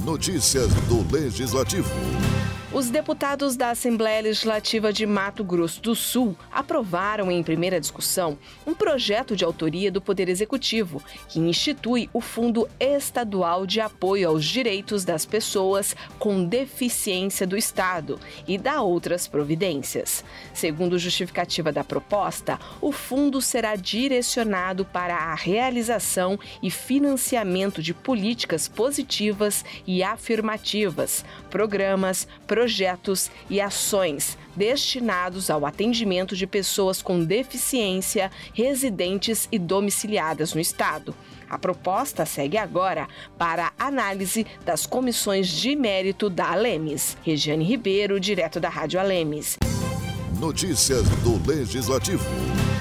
Notícias do Legislativo. Os deputados da Assembleia Legislativa de Mato Grosso do Sul aprovaram em primeira discussão um projeto de autoria do Poder Executivo que institui o Fundo Estadual de Apoio aos Direitos das Pessoas com Deficiência do Estado e dá outras providências. Segundo justificativa da proposta, o fundo será direcionado para a realização e financiamento de políticas positivas e afirmativas, programas, projetos e ações destinados ao atendimento de pessoas com deficiência, residentes e domiciliadas no Estado. A proposta segue agora para a análise das comissões de mérito da Alemes. Regiane Ribeiro, direto da Rádio Alemes. Notícias do Legislativo.